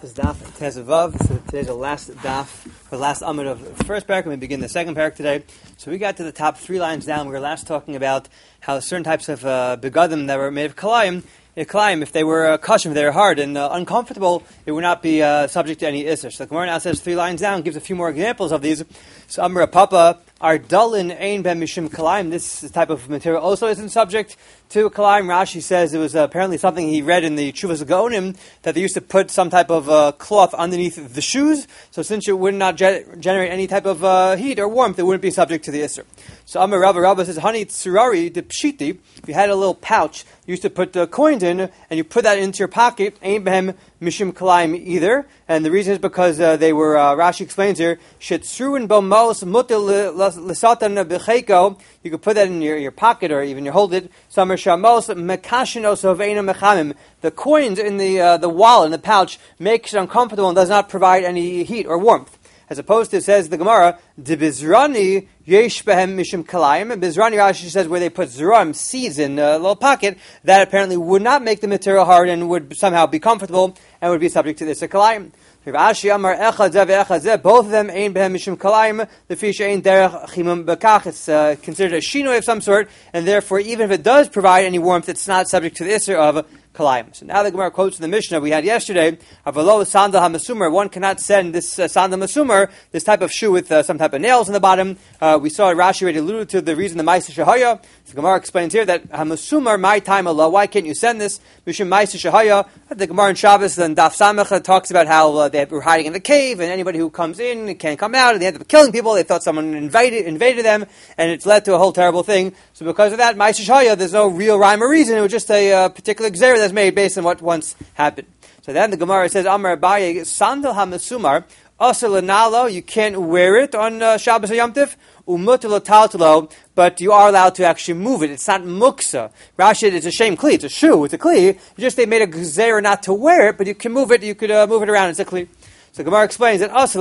daf is daf Tezevav. So today's the last daf, the last amud of the first parak, and we begin the second parak today. So we got to the top 3 lines down. We were last talking about how certain types of begadim that were made of kalayim, if they were kosher, if they were hard and uncomfortable, it would not be subject to any isser. So the Gemara now says 3 lines down, gives a few more examples of these. So Amra Papa, Ardalin Ein Ben Mishim Kalayim. This type of material also isn't subject to Kalayim. Rashi says it was apparently something he read in the Chuvas Gaonim that they used to put some type of cloth underneath the shoes. So since it would not generate any type of heat or warmth, it wouldn't be subject to the isser. So Amar Rabba says, Hani Tsurari de Pshiti. If you had a little pouch, you used to put coins in, and you put that into your pocket. Ein Behem Mishim Kalayim either. And the reason is because they were, Rashi explains here, Shetzruin Bomos Mutil Lisatan Becheko. You could put that in your pocket or even you hold it. Samar Shamos Mekashinos of Eina Mechamim. The coins in the wallet, in the pouch, makes it uncomfortable and does not provide any heat or warmth. As opposed to, says the Gemara, De Bizrani Yesh Behem Mishim Kalayim. And Bizrani Rashi says where they put Zeram, seeds in a little pocket, that apparently would not make the material hard and would somehow be comfortable and would be subject to this Kalayim. Both of them Ein Behem Mishim Kalayim. The fish Ein Derech Chimum Bekach. It's considered a shinoi of some sort, and therefore even if it does provide any warmth, it's not subject to the isser of Kalayim. So now the Gemara quotes in the Mishnah we had yesterday, Avalo Sandal HaMasumar. One cannot send this Sandal Masumar, this type of shoe with some type of nails in the bottom. We saw Rashi already alluded to the reason the Ma'aseh Shehaya. The Gemara explains here that HaMasumar, my time Allah. Why can't you send this? Mishum Ma'aseh Shehaya. The Gemara in Shabbos and Daf Samach talks about how they were hiding in the cave, and anybody who comes in can't come out, and they end up killing people. They thought someone invaded them, and it's led to a whole terrible thing. So because of that, Ma'aseh Shehaya, there's no real rhyme or reason. It was just a particular gzera that's made based on what once happened. So then the Gemara says, Amar Abaye, Sandal HaMasumar, Asr L'Nalo, you can't wear it on Shabbos or Yom Tiv, Umut L'Taltalo, but you are allowed to actually move it. It's not muksa. Rashi, it's a shame kli. It's a shoe. It's a kli. Just they made a gzera not to wear it, but you can move it. You could move it around. It's a kli. So Gemara explains that Asr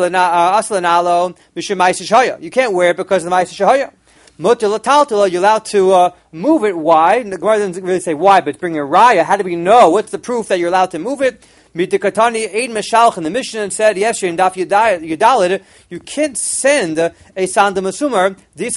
L'Nalo, Mishum Ma'aseh Shehaya. You can't wear it because of the Ma'aseh Shehaya. Mutil Taltala, you're allowed to move it. Why? And the Gemara doesn't really say why, but bring a raya. How do we know? What's the proof that you're allowed to move it? Midikatani Eid Meshalch, and the Mishnah said yesterday in Daf Yudalid, you can't send a Sandal Masumar.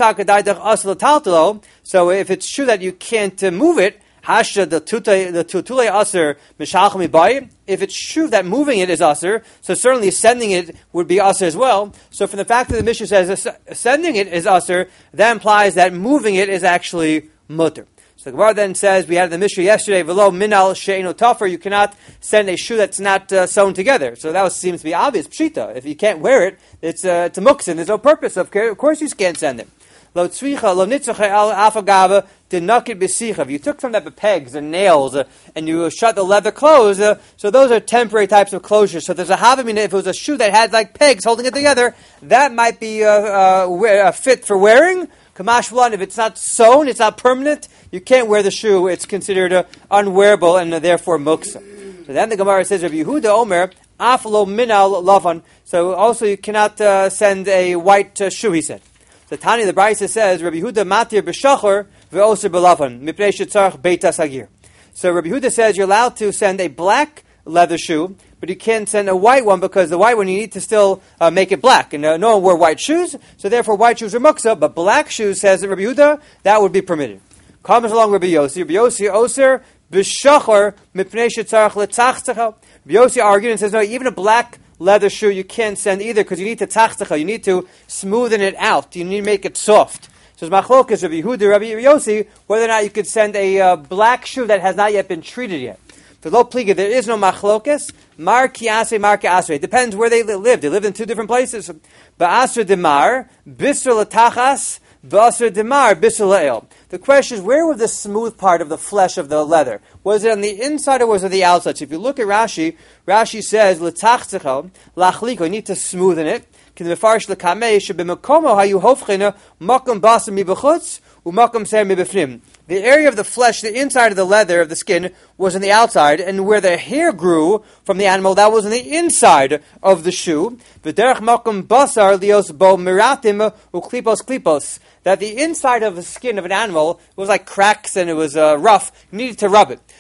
So if it's true that you can't move it, Hashda the tutule aser mishalchmi bay. If it's true that moving it is aser, so certainly sending it would be aser as well. So from the fact that the Mishnah says sending it is aser, that implies that moving it is actually mutter. So the Gemara then says, we had in the Mishnah yesterday, v'lo minal she'eno tofer, you cannot send a shoe that's not sewn together. So that seems to be obvious, pshita. If you can't wear it, it's a muksin, there's no purpose. Of course you can't send it. Lo tzricha, lo nitzacha al afagava, denakid besicha. If you took some type of pegs and nails and you shut the leather closed, so those are temporary types of closures. So there's a havamina, if it was a shoe that had like pegs holding it together, that might be fit for wearing. Kamash V'lan, if it's not sewn, it's not permanent, you can't wear the shoe, it's considered unwearable and therefore muksa. So then the Gemara says, Rabbi Yehuda Omer, Aflo Minal Lavan. So also you cannot send a white shoe, he said. So Tani the Brisa says, Rabbi Yehuda Matir B'Shachar V'Oser B'Lavan, Mipnei Shetzarach Beit HaSagir. So Rabbi Yehuda says you're allowed to send a black leather shoe, but you can't send a white one because the white one you need to still make it black. And no one wore white shoes, so therefore white shoes are muksa, but black shoes, says Rabbi Yehuda, that would be permitted. Comes along Rabbi Yossi. Rabbi Yossi Oser B'Shachar Mipnei Shetzarach L'Tzachtzachah. Rabbi Yossi argued and says, no, even a black leather shoe you can't send either because you need to tzachtzachah, you need to smoothen it out, you need to make it soft. So it's machlokes Rabbi Yehuda, Rabbi Yossi, whether or not you could send a black shoe that has not yet been treated yet. For lo pliga, there is no machlokes. Mar ki asre, mar ki asre. It depends where they live. They live in 2 different places. Ba'asre demar, bisr latachas, ba'asre demar, bisr la'el. The question is, where was the smooth part of the flesh of the leather? Was it on the inside or was it the outside? So if you look at Rashi, Rashi says, l'tachtzechel, lachliko, you need to smoothen it. Can the mefarish l'kamei, shebemekomo hayu hofchena, makom basam mibachutz, umakom ser mibefnim. The area of the flesh, the inside of the leather, of the skin, was on the outside, and where the hair grew from the animal, that was on the inside of the shoe. V'derech makom basar lios bo miratim uklipos klipos. That the inside of the skin of an animal was like cracks and it was rough. You needed to rub it.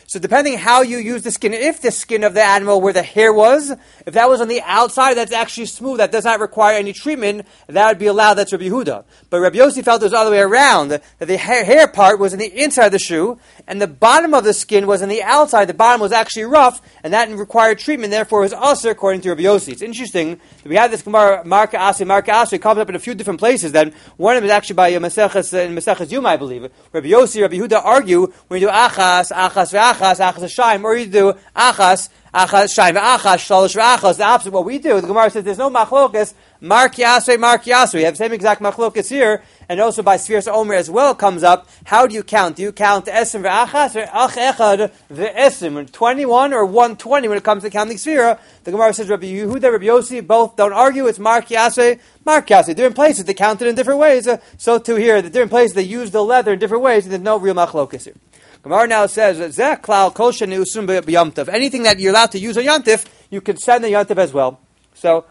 So depending how you use the skin, if the skin of the animal where the hair was, if that was on the outside, that's actually smooth, that does not require any treatment, that would be allowed, that's Rabbi Yehuda. But Rabbi Yossi felt it was the other way around, that the hair part was in the inside of the shoe, and the bottom of the skin was on the outside, the bottom was actually rough, and that required treatment, therefore it was also according to Rabbi Yossi. It's interesting that we have this Gemara, Marka Asi, it comes up in a few different places. Then one of them is actually by Maseches Yuma, I believe. Rabbi Yossi, Rabbi Yehuda argue when you do achas shaim, or you do achas shaim achas shalosh achas. The opposite of what we do. The Gemara says there's no machlokas. Mark Yasre. We have the same exact machlokas here, and also by Sfiras Omer as well comes up. How do you count? Do you count esim ve'achas or ach echad ve'esim? 21 or 120 when it comes to counting Sfira? The Gemara says Rabbi Yehuda, Rabbi Yossi both don't argue. It's Mark Yasre. Different places they count it in different ways. So too here, the different places they use the leather in different ways. And there's no real machlokas here. Gemara now says Zeh klal kol sheni usum b'yamtiv. Anything that you're allowed to use on yantif, you can send the yantif as well. So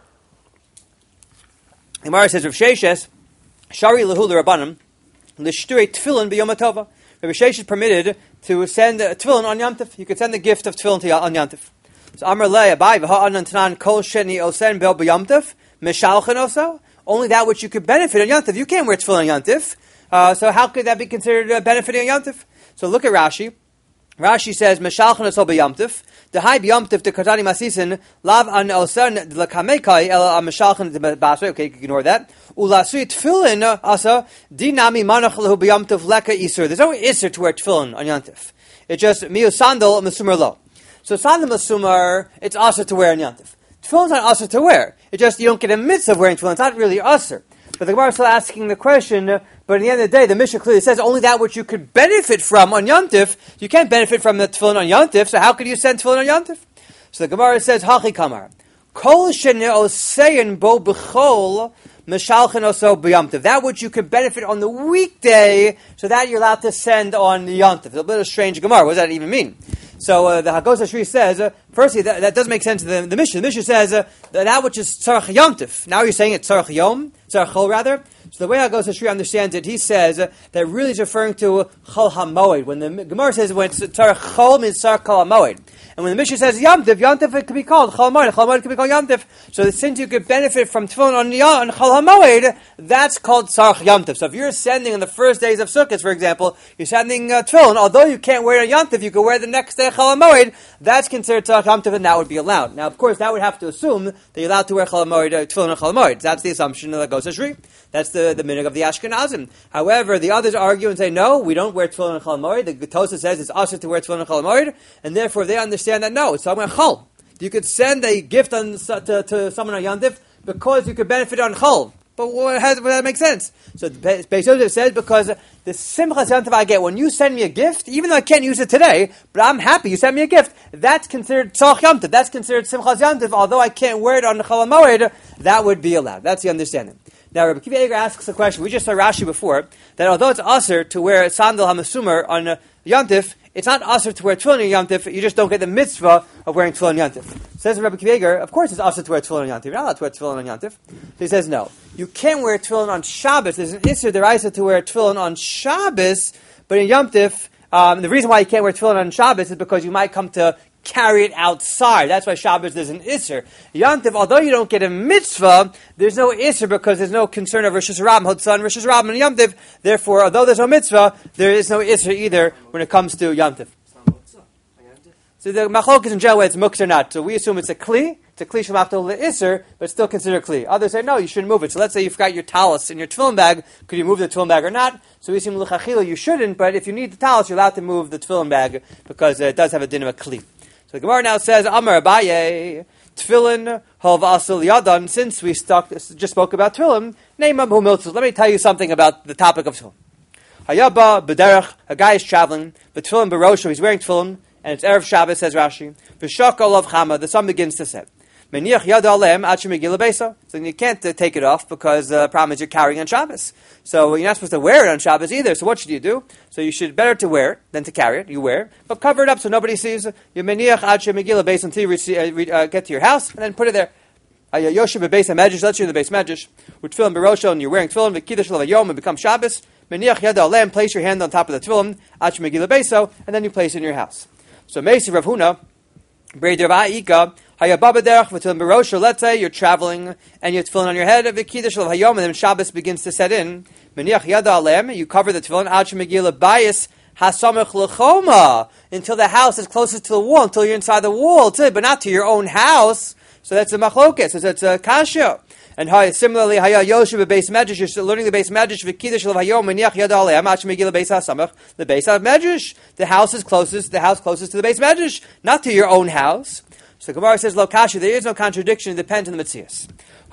Gemara says, Rav Sheshes, Shari lehu l'Rabbanim, l'shturei tefillin b'yom hatova. Rav Sheshes is permitted to send tefillin on yantif. You can send the gift of tefillin on yantif. So Amar le Abai v'ha'anan tanan kol sheni osen bel b'yamtif mishalchen oso. Only that which you could benefit on yantif. You can't wear tefillin on yantif. So how could that be considered benefiting on yantif? So look at Rashi. Rashi says, "Meshalchen oso b'yamtif." The high b'yamtif the katani masisin lav an osan l'kamekai el meshalchen b'asrei. Okay, you can ignore that. Ulasui tefillin asa dinami manach lehu b'yamtif leka isur. There's no isur to wear tefillin on yantif. It's just miu sandal mesumar lo. So sandal mesumar, it's also to wear on yantif. Tefillin's not also to wear. It's just you don't get a mitzvah of wearing tefillin. It's not really usur. But the Gemara is still asking the question, but at the end of the day, the Mishnah clearly says only that which you could benefit from on Yantif. You can't benefit from the tefillin on Yantif, so how could you send tefillin on Yantif? So the Gemara says, Hachi Kamar, Kol she'ne'osein bo b'chol meshalchen oso b'yamtiv. That which you could benefit on the weekday, so that you're allowed to send on the Yantif. It's a bit of a strange Gemara. What does that even mean? So the Hagos Hashri says, firstly, that doesn't make sense to the Mishnah. The Mishnah says that which is tzarech yantif. Now you're saying it's tzarech yom, tzarech chol rather. So the way Hagos Hashri understands it, he says that really is referring to chol hamoed. When the Gemara says when it's tzarech chol means tzarech chol hamoed. And when the Mishnah says yantif it could be called chol hamoed could be called yantif. So since you could benefit from tefillin on chol hamoed, that's called tzarech yantif. So if you're sending on the first days of Sukkot, for example, you're sending tefillin, although you can't wear it on yantif, you can wear it the next day chol hamoed. That's considered tzarech yantif, and that would be allowed. Now, of course, that would have to assume that you're allowed to wear chol hamoed, tefillin on chol hamoed. That's the assumption of the Hagos Hashri. That's the minhag of the Ashkenazim. However, the others argue and say, no, we don't wear tefillin on chol hamoed. The Tosafos says it's also to wear tefillin on chol hamoed, and therefore they understand that no, it's talking about chol. You could send a gift to someone on yantif because you could benefit on chol. But what does that make sense? So Beis Yosef says because the simchas yantif I get when you send me a gift, even though I can't use it today, but I'm happy you sent me a gift. That's considered tzach yantif. That's considered simchas yantif. Although I can't wear it on the chol hamoed, that would be allowed. That's the understanding. Now, Rabbi Akiva Eiger asks a question. We just saw Rashi before that although it's aser to wear sandal hamasumar on yantif, it's not aser to wear tefillin on yantif. You just don't get the mitzvah of wearing tefillin on yantif. Says Rabbi Akiva Eiger, of course it's aser to wear tefillin on yantif. You're not allowed to wear tefillin on yantif. So he says no. You can wear tefillin on Shabbos. There's an isser deraisa to wear tefillin on Shabbos, but in yantif, the reason why you can't wear tefillin on Shabbos is because you might come to carry it outside. That's why Shabbos there's an isser. Yantif, although you don't get a mitzvah, there's no isser because there's no concern of Rosh Hashanah, Hotzah, and Rosh Hashanah and Yantif. Therefore, although there's no mitzvah, there is no isser either when it comes to Yantif. So the machlok is in general it's muktzah or not. So we assume it's a kli. It's a kli shemaftal le'isser, but still considered kli. Others say no, you shouldn't move it. So let's say you've got your talis in your tefillin bag. Could you move the tefillin bag or not? So we assume l'chachila you shouldn't, but if you need the talis, you're allowed to move the tefillin bag because it does have a din of a kli. So the Gemara now says, Amar Abaye, Tefillin, Hov Asel Yadan, since we just spoke about Tefillin, name Hu Miltzos. Let me tell you something about the topic of Tefillin. Hayaba, B'derech, a guy is traveling, but Tefillin Barosho, he's wearing Tefillin, and it's Erev Shabbos, says Rashi. V'shak olav chama, the sun begins to set. Meniach yad alem ad shemegila beisa. So you can't take it off because the problem is you're carrying on Shabbos. So you're not supposed to wear it on Shabbos either. So what should you do? So you should better to wear it than to carry it. You wear it, but cover it up so nobody sees. You meniach ad shemegila beisa until you get to your house, and then put it there. Yoshib bebeis hamedrash. Let's you in the beis medrash. With tefillin barosho, and you're wearing tefillin. V'kiddush l'vayom and become Shabbos. Meniach yad alem. Place your hand on top of the tefillin ad shemegila beisa, and then you place it in your house. So Mesi Rav Huna, let's say you're traveling and you have tefillin on your head, and then Shabbos begins to set in. You cover the tefillin until the house is closest to the wall, until you're inside the wall, but not to your own house. So that's a machlokes, so that's a kasha. And similarly, Yoshev beis medrash, you're still learning the beis medrash. The beis medrash, the house closest to the beis medrash, not to your own house. So Gemara says, "Lo kasha." There is no contradiction. It depends on the mitzias.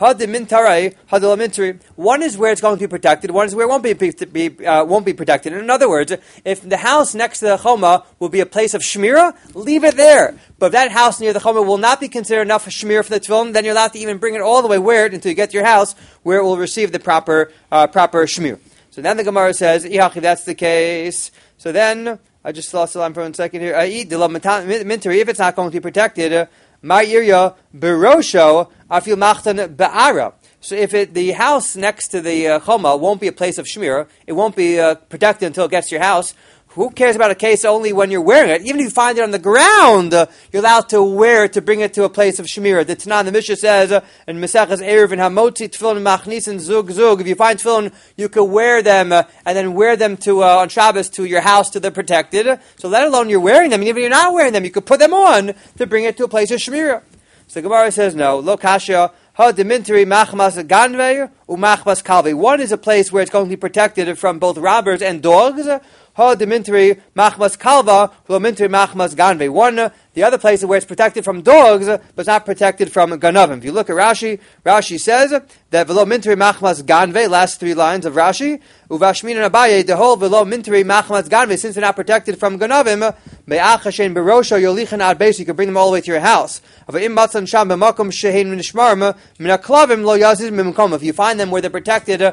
One is where it's going to be protected. One is where it won't be protected. In other words, if the house next to the choma will be a place of shmira, leave it there. But if that house near the choma will not be considered enough for shmira for the tefillin, then you're allowed to even bring it all the way where until you get to your house where it will receive the proper shmira. So then the Gemara says, if that's the case, so then I just lost the line for 1 second here. If it's not going to be protected, ma'irya berosho afil machtan be'ara. So if the house next to the choma won't be a place of shmira, it won't be protected until it gets to your house. Who cares about a case only when you're wearing it? Even if you find it on the ground, you're allowed to wear it to bring it to a place of shmira. The Tanan, the Mishnah says in Mesechus Erev and Hamotzi tefillin machnisin zug zug. If you find tefillin, you can wear them and then wear them to on Shabbos to your house to the protected. So let alone you're wearing them, and even if you're not wearing them, you could put them on to bring it to a place of shmira. So the Gemara says no. Lo kasha. One is a place where it's going to be protected from both robbers and dogs. One, the other place is where it's protected from dogs, but it's not protected from ganavim. If you look at Rashi, Rashi says that v'lo mintri machmas ganve, last 3 lines of Rashi, uvashmin and Abaye, the whole v'lo mintri machmas ganve, since they're not protected from ganavim, me'achashen berosho yolichan ad beis, you can bring them all the way to your house. If you find them where they're protected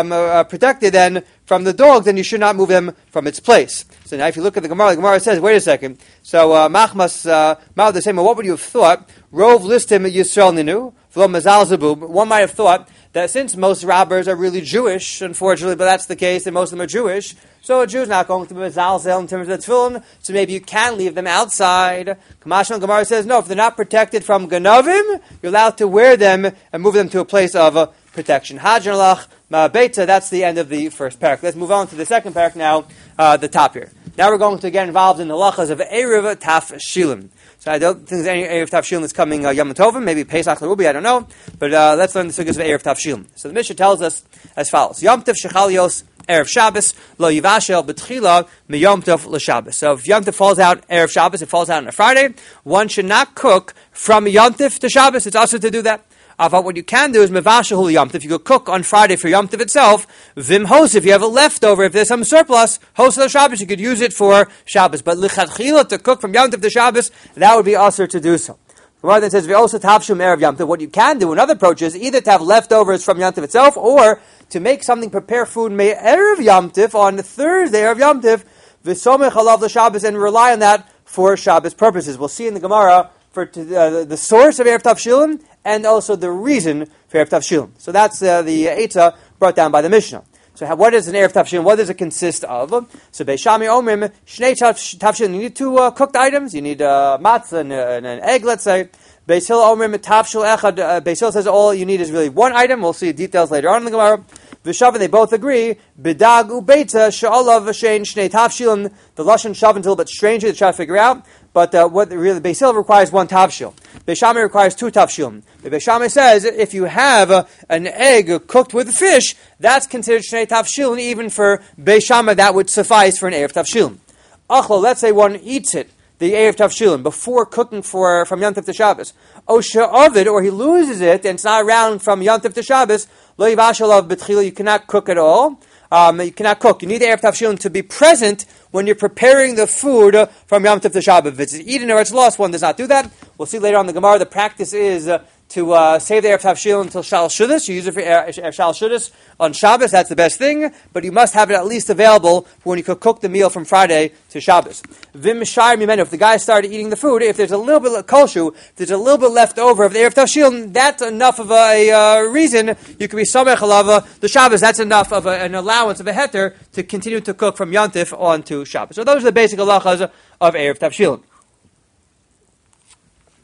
then from the dog, then you should not move them from its place. So now if you look at the Gemara says, wait a second, so machmas the same, what would you have thought? Rov listim Yisrael ninu, v'lo mazal zabub. One might have thought that since most robbers are really Jewish, unfortunately, but that's the case, and most of them are Jewish, so a Jew is not going to be mazalzel in terms of the tefillin, so maybe you can leave them outside. Kamashon Gemara says, no, if they're not protected from ganavim, you're allowed to wear them and move them to a place of protection. Hajan alach ma'abeta, that's the end of the first parak. Let's move on to the second parak now, the top here. Now we're going to get involved in the lachas of Erev Tafshilim. So I don't think there's any Erev Tafshilim that's coming Yom Tovim, maybe Pesach will be, I don't know. But let's learn the sugyas of Erev Tafshilim. So the Mishnah tells us as follows. Yom Tov Shechalios Erev Shabbos Lo Yivashel B'tchila Miyom Tov L'Shabbos. So if Yom Tov falls out Erev Shabbos, it falls out on a Friday, one should not cook from Yom Tov to Shabbos. It's also to do that. But what you can do is mevashahul Yom Tov. You could cook on Friday for Yom Tov itself. Vim hos, if you have a leftover, if there's some surplus, hos of Shabbos, you could use it for Shabbos. But lichatchila, to cook from Yom Tov to Shabbos, that would be usher to do so. The Gemara then says, "V'osa tavshum erev Yom Tov." What you can do, another approach is either to have leftovers from Yom Tov itself, or to make something, prepare food may erev Yom Tov on Thursday erev Yom Tov, v'somech alav l'Shabbos, and rely on that for Shabbos purposes. We'll see in the Gemara for the source of erev Tavshilim and also the reason for erev Tavshilim. So that's the Eitzah brought down by the Mishnah. So what is an erev Tavshilim? What does it consist of? So Beis Shammai Omrim Shnei Tavshilim. You need 2 cooked items. You need matzah and an egg, let's say. Beis Hillel Omrim Tavshil Echad. Beis Hillel says all you need is really 1 item. We'll see details later on in the Gemara. V'shavin, they both agree. B'dag u'beitza she'olav v'shein shnei tavshilin. The lashon shav is a little bit strange to try to figure out. But what really Beis Hillel requires 1 tavshil. Beis Shammai requires 2 tavshilim. Beis Shammai says if you have an egg cooked with fish, that's considered shnei tavshilin. Even for Beis Shammai, that would suffice for an erev tavshilin. Achlo, let's say one eats it, the erev tavshilin, before cooking from Yom Tov to Shabbos. O she'avid, or he loses it and it's not around from Yom Tov to Shabbos. Lo yivashalav b'tchila, you cannot cook at all. You cannot cook. You need the erev tavshilin to be present when you're preparing the food from Yom Tov to Shabbos. If it's eaten or it's lost, one does not do that. We'll see later on in the Gemara. The practice is to save the erev tavshilin until shal shudas. You use it for shal shudas on Shabbos. That's the best thing. But you must have it at least available for when you could cook the meal from Friday to Shabbos. Vim shayim yimenu. If the guy started eating the food, if there's a little bit of koshu, if there's a little bit left over of the erev tavshilin, that's enough of a reason you can be samech alava the Shabbos. That's enough of an allowance of a heter to continue to cook from Yom Tov on to Shabbos. So those are the basic halachas of erev tavshilin.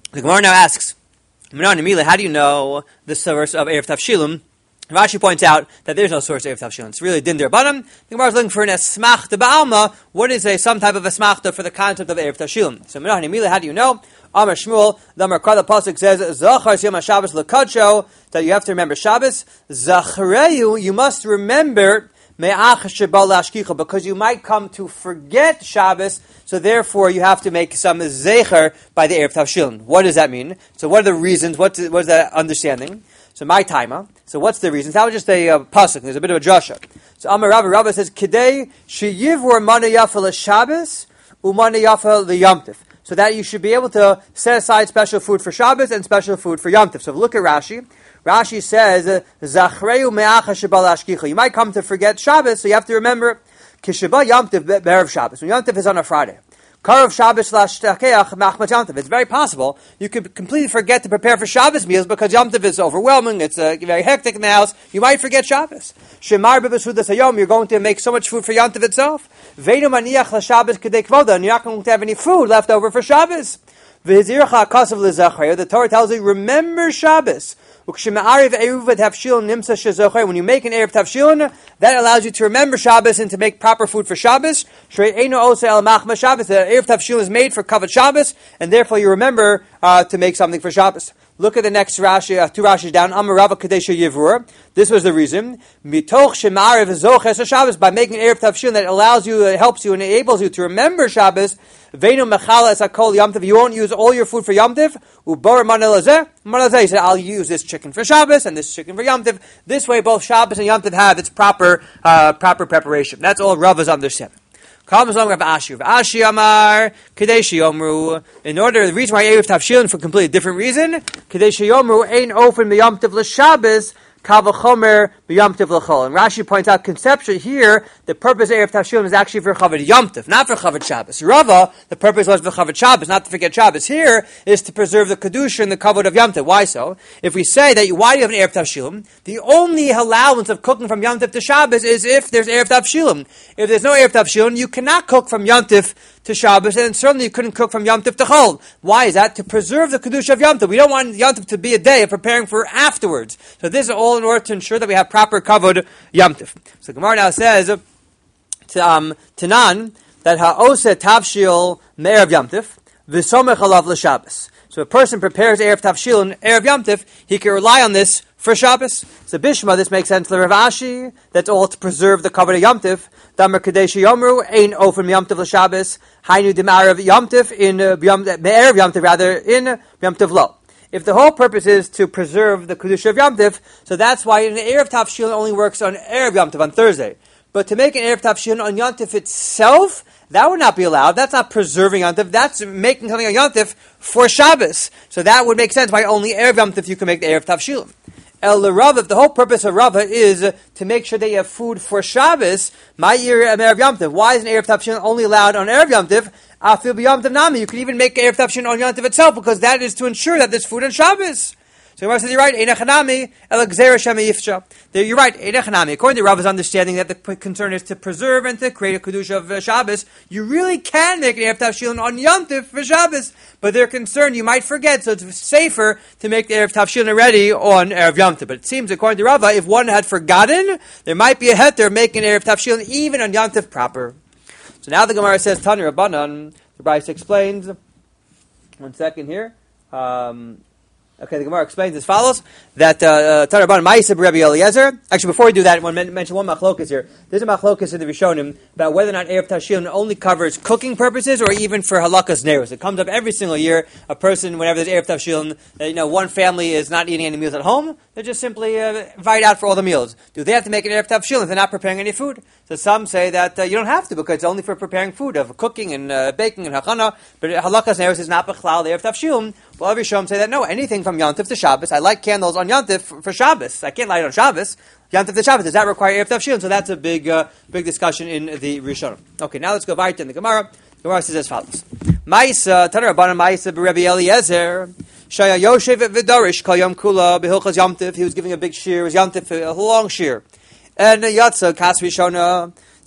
The Gemara now asks, how do you know the source of Erev Tavshilum? Rashi points out that there's no source of Erev Tavshilum. It's really din derbanan. The Gemara is looking for an esmachta ba'alma. What is some type of esmachta for the concept of Erev Tavshilum? So, how do you know? Amar Shmuel, the Amar Kala Pasuk says, Zachar Yom HaShabbos L'Kadsho, that you have to remember Shabbos. Zachareyu, you must remember Me'ach Shebal Lashkicha, because you might come to forget Shabbos, so therefore you have to make some zecher by the Erev Tavshilum. What does that mean? So what are the reasons? What is that understanding? So my timer. So what's the reason? That was just a pasuk. There's a bit of a drasha. So Amar Rabba says, Kidei sheyivor mana yafa l'Shabbos umana yafa l'Yom Tov. So that you should be able to set aside special food for Shabbos and special food for Yom Tov. So look at Rashi. Rashi says, Zachreu me'acha shebal ashkicha. You might come to forget Shabbos, so you have to remember Kisheba Yom Tov be'erev Shabbos. When Yom Tov is on a Friday. Karav Shabbos lashtakeach machmat Yom Tov. It's very possible you could completely forget to prepare for Shabbos meals because Yom Tov is overwhelming. It's very hectic in the house. You might forget Shabbos. Shemar b'besudas hayom. You're going to make so much food for Yom Tov itself. Veinu maniach l'Shabbos kedei kvoda. And you're not going to have any food left over for Shabbos. V'hizircha akasav l'zachrei. The Torah tells you, remember Shabbos. When you make an Erev Tavshilun, that allows you to remember Shabbos and to make proper food for Shabbos. The Erev Tavshilun is made for Kavod Shabbos, and therefore you remember to make something for Shabbos. Look at the next Rashi, two Rashis down. Amar Rava Kadesha Yivur. This was the reason. Mitoch shema'arev zoches Shabbos, by making an Erev Tavshilun that allows you, helps you, and enables you to remember Shabbos. Veinu mechala es hakol Yom Tov. You won't use all your food for Yom Tov. Ubar manelazeh. He said, I'll use this chicken for Shabbos and this chicken for Yom Tov. This way, both Shabbos and Yom Tov have its proper preparation. That's all Rava's understanding. Comes along Rav Ashi. Rav Ashi Amar Kadeshi Yomru. The reason why Erev Tavshilun for a completely different reason. Kadeshi Yomru ain't open Yom Tov l'Shabbos. Kavachomer b'Yom Tov l'chol. And Rashi points out conceptually here, the purpose of Erev Tavshilun is actually for Chavod Yom Tov, not for Chavod Shabbos. Rava, the purpose was for Chavod Shabbos, not to forget Shabbos. Here is to preserve the Kedusha and the Kavod of Yom Tov. Why so? If we say that why do you have an Erev Tavshilun, the only allowance of cooking from Yom Tov to Shabbos is if there's Erev Tavshilun. If there's no Erev Tavshilun, you cannot cook from Yom Tov to Shabbos, and certainly you couldn't cook from Yom Tov to Chol. Why is that? To preserve the Kedusha of Yom Tov. We don't want Yom Tov to be a day of preparing for afterwards. So this is all in order to ensure that we have proper Kavod Yom Tov. So Gemara now says, Tanan, that ha'oseh tavshil me'erev Yom Tov, v'somech alav l'Shabbos. So a person prepares Erev Tavshilun, Erev Yom Tov, he can rely on this for Shabbos. So Bishma, this makes sense to Rav Ashi. That's all to preserve the Kavod of Yom Tov. Damar Kadeshi Yomru, ein ofen Yom Tov l'Shabbos, hainu demarav Yom Tov, me'erev Yom Tov, rather, in Yom Tov lo. If the whole purpose is to preserve the Kedusha of Yom Tov, so that's why an Erev Tavshilun only works on Erev Yom Tov, on Thursday. But to make an Erev Tavshilun on Yom Tov itself, that would not be allowed. That's not preserving Yom Tov. That's making something on Yom Tov for Shabbos. So that would make sense why only Erev Yom Tov you can make the Erev Tavshilun. El Rava, if the whole purpose of Rava is to make sure that you have food for Shabbos, my Erev Yom Tov. Why is an Erev Tavshilun only allowed on Erev Yom Tov? Afil b'Yom Tov nami. You can even make Erev Tavshilun on Yom Tov itself because that is to ensure that there's food on Shabbos. So Gemara says, you're right, Einachanami, El Gzeira Shema Yifsha. You're right, Einachanami. According to Rava's understanding that the concern is to preserve and to create a Kedusha of Shabbos, you really can make an Erev Tavshilun on Yom Tov for Shabbos. But they're concerned you might forget, so it's safer to make the Erev Tavshilun already on Erev Yom Tov. But it seems, according to Rava, if one had forgotten, there might be a heter making Erev Tavshilun even on Yom Tov proper. So now the Gemara says, Tani Rabbanan, the Bryce explains, one second here, okay, the Gemara explains as follows, that Tarabban Ma'aseh Rabbi Eliezer. Actually, before we do that, I want to mention one machlokas here. There's a machlokas in the Rishonim about whether or not Erev Tavshilun only covers cooking purposes or even for halakas neros. It comes up every single year. A person, whenever there's Erev Tavshilun, one family is not eating any meals at home. They just simply invite out for all the meals. Do they have to make an Erev Tavshilun if they're not preparing any food? So some say that you don't have to because it's only for preparing food, of cooking and baking and hachana. But halakas neros is not b'chlal the Erev Tavshilun. Well, every Shom say that no, anything from Yom Tov to Shabbos. I light candles on Yom Tov for Shabbos. I can't light on Shabbos. Yom Tov to Shabbos, does that require Erev Tavshilun? So that's a big discussion in the Rishonim. Okay, now let's go right in the Gemara. The Gemara says as follows: Ma'isa Taner Rabbanan Ma'isa b'Rebbe Eliezer Shaya Yoshev v'Darish Kol Yom Kula b'Hilchos Yom Tov. He was giving a big shir. It was Yom Tov, a long shir. And Yatsa Kas Rishona.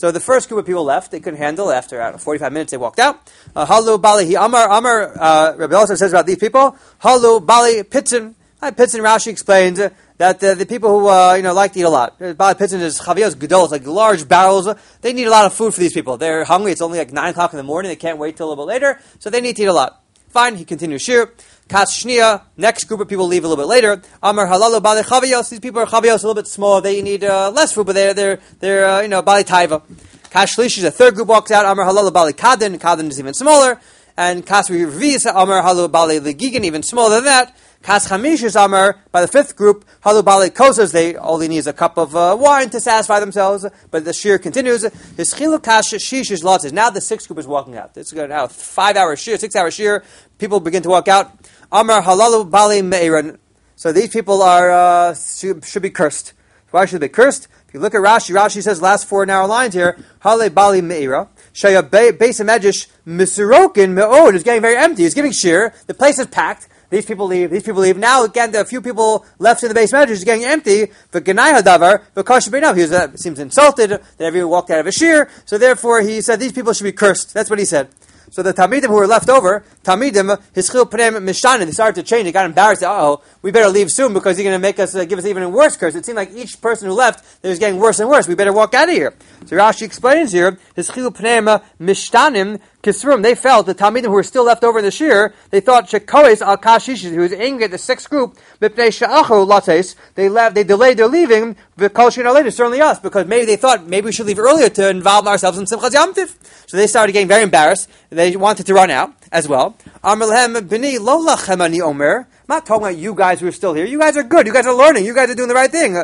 So the first group of people left. They couldn't handle it. After 45 minutes, they walked out. Halu Bali Hi Amar. Rabbi Elazar says about these people, Halu Bali Pitzin. Pitzin Rashi explains that the people who like to eat a lot. Bali Pitzin is Chaviyos Gedol, like large barrels. They need a lot of food for these people. They're hungry. It's only like 9 o'clock in the morning. They can't wait till a little bit later, so they need to eat a lot. Fine, he continues shir. Kas Shnia, next group of people leave a little bit later. Amar Halalu Bali Chaviyos. These people are Chaviyos, a little bit smaller. They need less food, but they're Bali Taiva. Kas Shlish, the third group walks out. Amar Halalu Bali Kadin. Kadin is even smaller. And Kas Revis, Amar Halalu Bali Legigin, even smaller than that. Kas Chamish is Amar, by the fifth group, Halu Bali Kosas, they only need a cup of wine to satisfy themselves, but the shir continues. His Chilu Kash Shish is lots. Now the sixth group is walking out. It's now 5-hour shir, 6-hour shir. People begin to walk out. Amar Halalu Bali Me'iran. So these people are should be cursed. Why should they be cursed? If you look at Rashi says last 4 narrow lines here, Hale Bali Me'ira. Shaya Beis Medrash Misirokin Me'od is getting very empty. He's giving shir. The place is packed. These people leave. Now, again, there are a few people left in the base medrash. It's getting empty. But Genai Hadavar, because he seems insulted that everyone walked out of a shir. So therefore, he said these people should be cursed. That's what he said. So the Talmidim who were left over, Hischil Pnem Mishanim, they started to change. They got embarrassed. We better leave soon because he's going to make us give us even a worse curse. It seemed like each person who left, it was getting worse and worse. We better walk out of here. So Rashi explains here, Hischil Pnem Mishtanim Kisrum. They felt the Talmidim who were still left over in the shir. They thought Shekoes Al Kashish, who was angry at the sixth group, Mipnei Sha'achu Lates. They left. They delayed their leaving. V'Kol later, certainly us, because maybe they thought maybe we should leave earlier to involve ourselves in Simchas Yom Tiv. So they started getting very embarrassed. They wanted to run out as well. Amar lehem b'ni lo lachem ani omer. I'm not talking about you guys who are still here. You guys are good. You guys are learning. You guys are doing the right thing.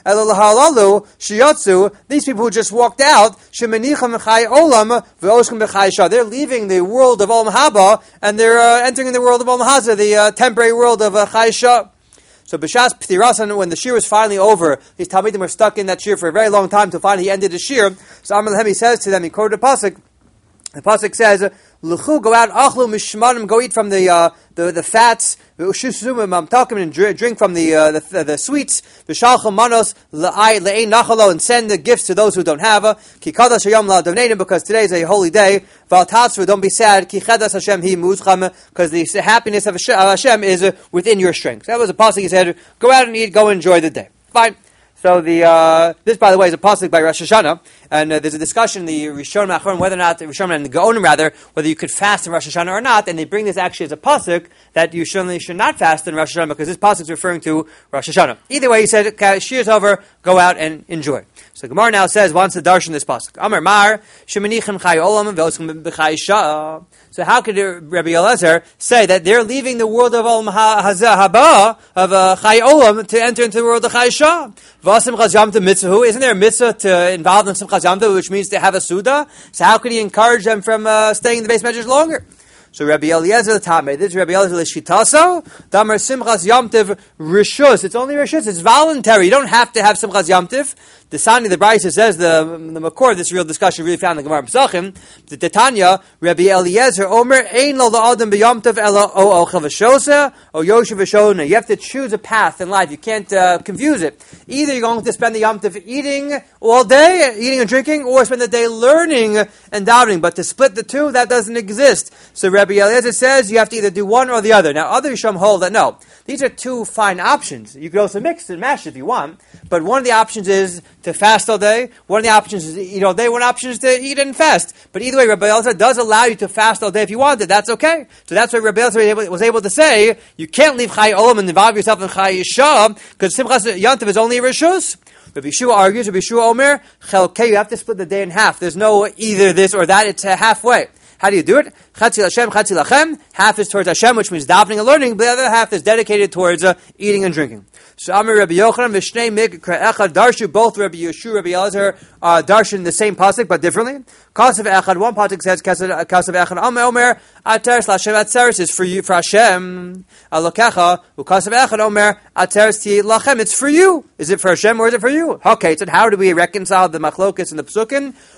These people who just walked out, they're leaving the world of Olam Haba and they're entering the world of Olam Haza, the temporary world of Chai Shah. So B'shas P'tirasan, when the shir was finally over, these Talmidim were stuck in that shir for a very long time till finally he ended the shir. So Amar lehem, he says to them, he quoted the pasuk. The pasuk says, "L'chu, go out, achlu mishmanim, go eat from the fats, I'm talking and drink from the sweets, v'shalcha manos le'ein nachalo, and send the gifts to those who don't have. Ki kadosh hayom la'adoneinim, because today is a holy day. V'al tatzru, don't be sad. Ki chedas Hashem hi muzchem, because the happiness of Hashem is within your strength." So that was a pasuk. He said, "Go out and eat, go enjoy the day." Fine. So this, by the way, is a pasuk by Rosh Hashanah, and there's a discussion in the Rishonim Achronim whether or not Rishonim and the Gaonim rather whether you could fast in Rosh Hashanah or not, and they bring this actually as a pasuk that you certainly should not fast in Rosh Hashanah because this pasuk is referring to Rosh Hashanah. Either way, he said, "Shir's over, go out and enjoy." So Gemara now says, wants to darshan this pasuk. Amar Mar Shemanichem Chai Olam V'Oschem B'Chai Shah. So how could Rabbi Elazar say that they're leaving the world of Olam Haba of Chai Olam to enter into the world of Chai Shah? V'Asim Chaz Yom Tov mitzvah. Isn't there a mitzvah to involve in Simchas Yom Tov, which means to have a suda? So how could he encourage them from staying in the base measures longer? So Rabbi Eliezer the Tameh, this is Rabbi Eliezer l'shitaso, Damar Simchas Yom Tov Rishus. It's only Rishus, it's voluntary. You don't have to have Simchas Yom Tov. The Sani, the Brisa says, the Makor of this real discussion really found in the Gemara Pesachim, the Titania, Rabbi Eliezer, Omer, Ein lo la'adam b'yom tov ela o ochel v'shosa, o yoshev v'shona. You have to choose a path in life. You can't confuse it. Either you're going to spend the Yom Tov eating all day, eating and drinking, or spend the day learning and doubting. But to split the two, that doesn't exist. So Rabbi Eliezer says you have to either do one or the other. Now, other Yisham hold that no. These are two fine options. You could also mix and mash if you want, but one of the options is to fast all day. One of the options is to eat all day. One option is to eat and fast. But either way, Rabbi Elazar does allow you to fast all day if you wanted. That's okay. So that's why Rabbi Elazar was able to say you can't leave Chai Olam and involve yourself in Chai Yisha because Simchas Yom Tov is only a Rishus. Rabbi Yeshua argues, Rabbi Yeshua Omer, Chelkei, you have to split the day in half. There's no either this or that. It's halfway. How do you do it? Chatzi Hashem, Chatzi Lachem. Half is towards Hashem, which means davening and learning, but the other half is dedicated towards eating and drinking. So Amir Rabbi Yochanan, Vishnei Mikra Echad Darshu, both Rabbi Yeshua, Rabbi Elazar, darshan the same pasuk, but differently. Kasav Echad, one pasuk says, Kasav Echad Omer, Ateres Lashem Atzeres is for you, for Hashem. Alokecha, Ukasav Echad Omer, Ateres Ti Lachem, it's for you. Is it for Hashem or is it for you? Okay, so how do we reconcile the machlokas and the psukim?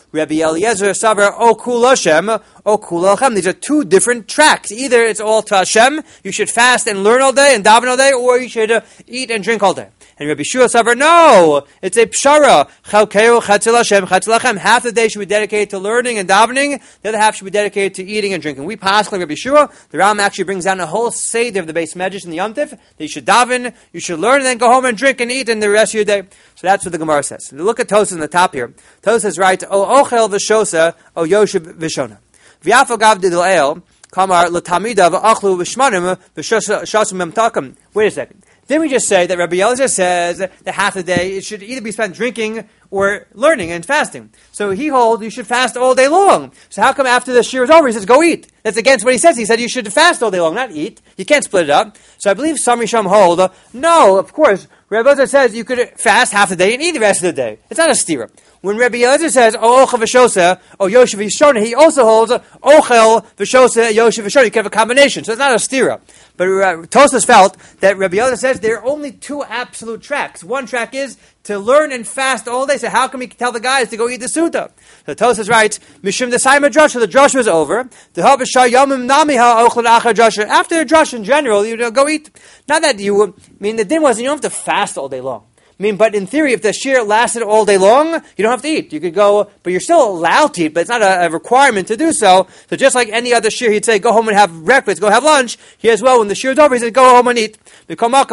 Rabbi Eliezer Savar O Kul Hashem O Kul Hashem. These are two different tracks. Either it's all to Hashem, you should fast and learn all day and daven all day, or you should eat and drink all day. And Rabbi Shua Savar, no, it's a pshara. Chalkeu Chetzel Hashem Chetzel Lachem. Half the day should be dedicated to learning and davening. The other half should be dedicated to eating and drinking. We pass like Rabbi Shua. The Ram actually brings down a whole seder of the Beis Medrash in the Yom Tiv that you should daven, you should learn, and then go home and drink and eat in the rest of your day. So that's what the Gemara says. Look at Tosas in the top here. Tosas writes, O Ochel V'Shosa, O Yoshev V'Shona. V'Yafagav Didol El, Kamar L'Tamida V'Achlu V'Shmanim V'Shosum Memtakam. Wait a second. Didn't we just say that Rabbi Eliezer says that half the day it should either be spent drinking or learning and fasting? So he holds you should fast all day long. So how come after the shir is over he says go eat? That's against what he says. He said you should fast all day long, not eat. You can't split it up. So I believe some Risham hold, no, of course, Rabbi Eliezer says you could fast half the day and eat the rest of the day. It's not a stira. When Rabbi Eliezer says, O Ochel V'Shosa, O Yoshev V'Shona, he also holds Ochel V'Shosa, Yoshev V'Shona. You can have a combination. So it's not a stira. But Tosas felt that Rabbi Eliezer says there are only two absolute tracks. One track is to learn and fast all day. So how can we tell the guys to go eat the Suda? So Tosas writes, Mishum the Saima Drasha, the Drasha was over. The Habashah Yomim Namiha Ochel Acha Drasha. After the Drasha in general, you go eat. Not that the din wasn't, you don't have to fast all day long. But in theory, if the shir lasted all day long, you don't have to eat. You could go, but you're still allowed to eat, but it's not a requirement to do so. So just like any other shir, he'd say, go home and have breakfast, go have lunch. Here as well, when the shir is over, he said, go home and eat. He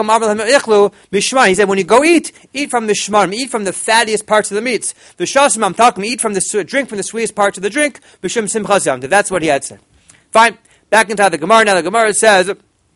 said, when you go eat from the shmarim, eat from the fattiest parts of the meats. The shasim, I'm talking, eat from the drink from the sweetest parts of the drink. That's what he had said. Fine. Back into the Gemara. Now the Gemara says,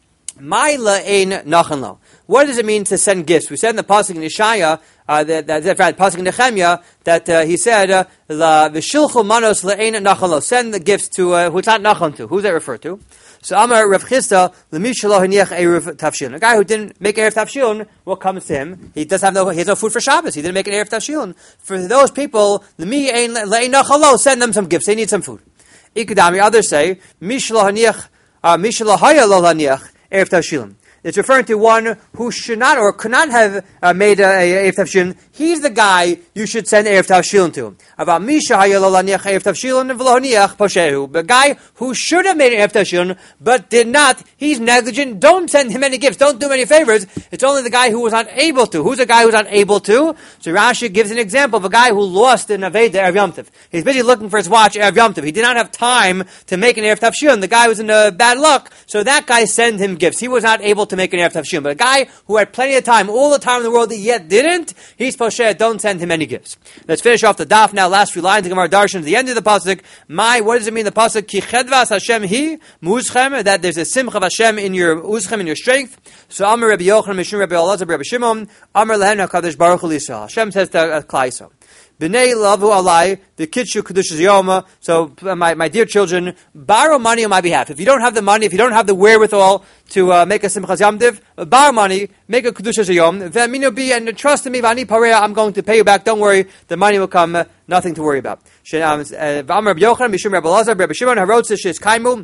Maila ein nachan lo. What does it mean to send gifts? We said in the pasuk in Yeshaya, pasuk in Nehemiah, that he said, "La v'shilchu manos le'ein nachan lo." Send the gifts to who it's not nachan to. Who's that referred to? So Amar Rav Chisda l'mishalo hiniach erev tafshilin. A guy who didn't make erev tafshilin, what comes to him? He has no food for Shabbos. He didn't make an erev tafshilin. For those people, l'mi ein le'ein nachan lo, send them some gifts. They need some food. Ikadami. Others say mishalo hiniach haya lo haniach erev tafshilin. It's referring to one who should not or could not have made a Erev Tavshilin. He's the guy you should send Erev Tavshilin to. About Misha hayalolaniach Erev Tavshilin v'lohaniach poshehu. The guy who should have made an Erev Tavshilin but did not, he's negligent. Don't send him any gifts. Don't do him any favors. It's only the guy who was unable to. Who's the guy who's unable to? So Rashi gives an example of a guy who lost an Aveda Erev Yom Tov. He's busy looking for his watch Erev Yom Tov. He did not have time to make an Erev Tavshilin. The guy was in bad luck, so that guy sent him gifts. He was not able to make an Erev Tavshilin. But a guy who had plenty of time, all the time in the world, yet didn't, he's posher, don't send him any gifts. Let's finish off the daf now. Last few lines of Gemara Darshan, the end of the pasuk. What does it mean, the pasuk? Ki chedvas Hashem hi mu'uzchem, that there's a simcha of Hashem in your uzchem, in your strength. So Amar Rabbi Yochanan, Mishum Rabbi Elazar, Rabbi Shimon, Amar lehen HaKadosh Baruch Hu Yisrael. Hashem says to Klal Yisrael, B'nei lavu alai, the kidshu kedushas yoma. So, my dear children, borrow money on my behalf. If you don't have the money, if you don't have the wherewithal to make a simchas yamdiv, borrow money, make a kedushas yom. V'aminu bi, and trust in me. V'ani pareya, I'm going to pay you back. Don't worry, the money will come. Nothing to worry about. V'amar Rabbi Yochanan, Mishum Rabbi Elazar, Rabbi Shimon, Harotz Shis Kaimu.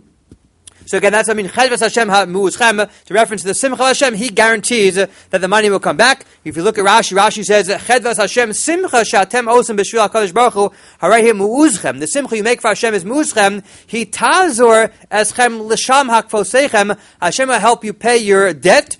So again, that's Chedvas Hashem mu'uzchem, to reference to the Simcha Hashem. He guarantees that the money will come back. If you look at Rashi, Rashi says Chedvas Hashem Simcha Shatem Osem B'Shvil HaKadosh Baruch Hu Harei mu'uzchem. The Simcha you make for Hashem is mu'uzchem. He tazor eschem l'sham hakfosechem. Hashem will help you pay your debt.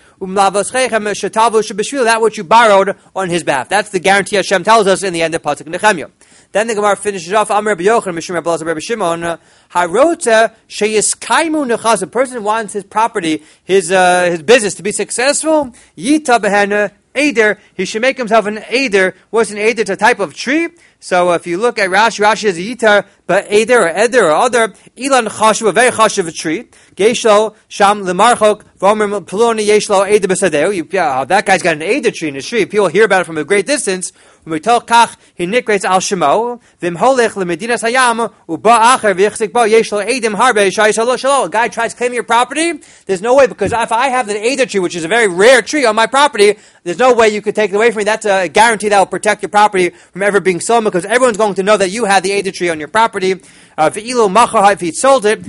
That which you borrowed on His behalf. That's the guarantee Hashem tells us in the end of Pasuk Nehemiah. Then the Gemara finishes off. Amar Rabbi Yochanan, Mishum Rabbi Elazar, Rabbi Shimon. Harota sheyiskaimu nechas. A person wants his property, his business to be successful. Yita behena eder. He should make himself an eder. What's an eder? It's a type of tree. So if you look at Rashi, Rashi is a yitar, but eder or eder or other, ilan chashuv, a very chashuv tree. Geishlo sham lemarchok v'omer peloni yeshlo eder b'sadeu. That guy's got an eder tree in his tree. People hear about it from a great distance. When we tell kach, he nikrates al shemo v'im holech lemedinas hayam uba acher v'yichzik bo yeshlo edim harbe shai shalo shalo. A guy tries to claim your property. There's no way, because if I have the eder tree, which is a very rare tree on my property, there's no way you could take it away from me. That's a guarantee that will protect your property from ever being sold. because everyone's going to know that you had the Eidah tree on your property. If he sold it,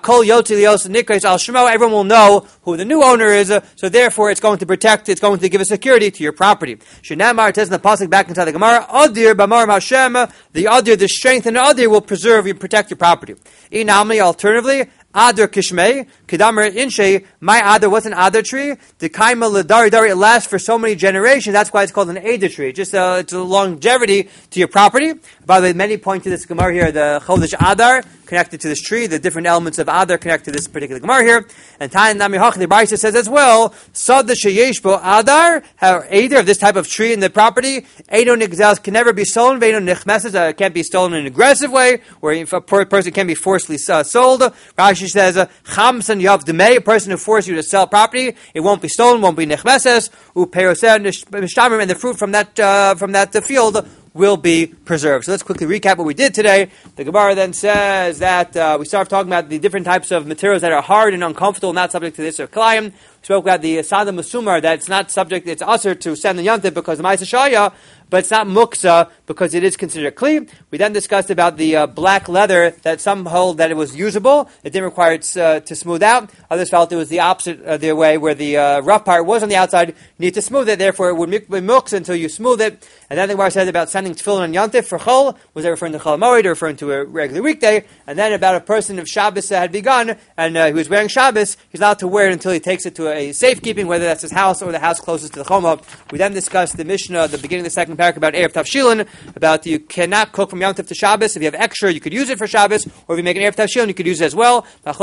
everyone will know who the new owner is, so therefore it's going to protect, it's going to give a security to your property. Shenamar, it says in the pasuk back inside the Gemara, Adir b'mar Hashem, the Adir, the strength in the Adir will preserve and protect your property. Alternatively, Adar Kishmei, Kedamer Inshe, my Adar was an Adar tree. The Kaima Ladari Dari, it lasts for so many generations, that's why it's called an Eidah tree. Just it's a longevity to your property. By the way, many point to this Gemara here, the Chodesh Adar, connected to this tree, the different elements of Adar connected to this particular Gemara here. And Tan Nami Hach, the Brisa says as well, Sada Sheyeshbo Adar, Eidah of this type of tree in the property, Eidah Nigzels can never be stolen, Eidah Nichmeses, can't be stolen in an aggressive way, where if a person can be forcibly sold. Rashi says, Chamsan Yav Demei, a person who forces you to sell property, it won't be stolen, won't be Nichmeses, Uperoser Nishtamim, and the fruit from that field will be preserved. So let's quickly recap what we did today. The Gemara then says that we started talking about the different types of materials that are hard and uncomfortable, not subject to this or Kalayim. We spoke about the Sada Musumar, that it's not subject, it's usher to send the Yantiv because of Ma'aseh Shaya, but it's not Muksa because it is considered Kli. We then discussed about the black leather that some hold that it was usable. It didn't require it to smooth out. Others felt it was the opposite the way where the rough part was on the outside. You need to smooth it, therefore it would be Muksa until you smooth it. And then the Gemara said about sending tefillin and Yantif for Chol. Was it referring to Chol Moed or referring to a regular weekday? And then about a person of Shabbos had begun and he was wearing Shabbos, he's allowed to wear it until he takes it to a safekeeping, whether that's his house or the house closest to the Choma. We then discussed the Mishnah at the beginning of the second paragraph about Erev Tavshilin, about you cannot cook from Yom Tov to Shabbos. If you have extra, you could use it for Shabbos, or if you make an Erev Tavshilin, you could use it as well.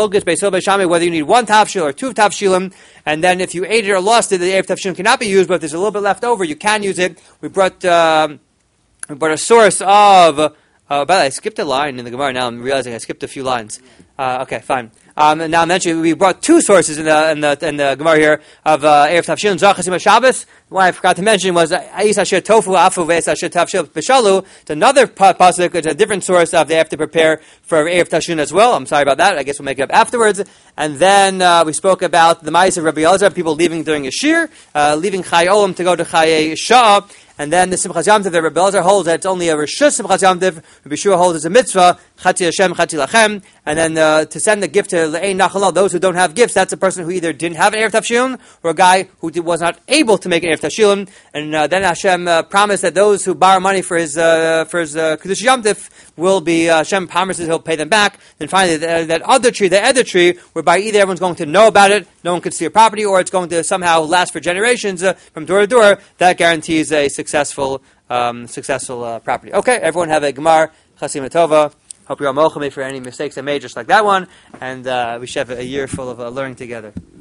Whether you need one Tavshil or two Tavshilim, and then if you ate it or lost it, the Erev Tavshilin cannot be used, but if there's a little bit left over, you can use it. We brought a source of... by the way, I skipped a line in the Gemara now. I'm realizing I skipped a few lines. Okay, fine. And now mentioned we brought two sources in the Gemara here of Erev Tavshil and Zachasim Shabbos. One I forgot to mention was Ais Asher Tofu Afu Veis Asher Tavshil B'Shalu. It's another pasuk. It's a different source of they have to prepare for Erev Tavshil as well. I'm sorry about that. I guess we'll make it up afterwards. And then we spoke about the Ma'is of Rabbi Elazar, people leaving during a shir, leaving Chai Olam to go to Chai Shah. And then the Simchas Yom Tov that Rabbi Elazar holds that it's only a Rishus Simchas Yom Tov. Rabbi Shua holds as a mitzvah, Chatzi Hashem, Chatzi Lachem. And then to send the gift to Le'ein Nachalal, those who don't have gifts, that's a person who either didn't have an Erev Tavshilin or a guy who was not able to make an Erev Tavshilin. And then Hashem promised that those who borrow money for his Kedush Yom Tov will be, Hashem promises he'll pay them back. Then finally, that other tree, the Eder tree, whereby either everyone's going to know about it, no one could steal property, or it's going to somehow last for generations from door to door, that guarantees a successful property. Okay, everyone have a Gemar, Chasim Tova. Hope you're all mochame for any mistakes I made, just like that one, and we should have a year full of learning together.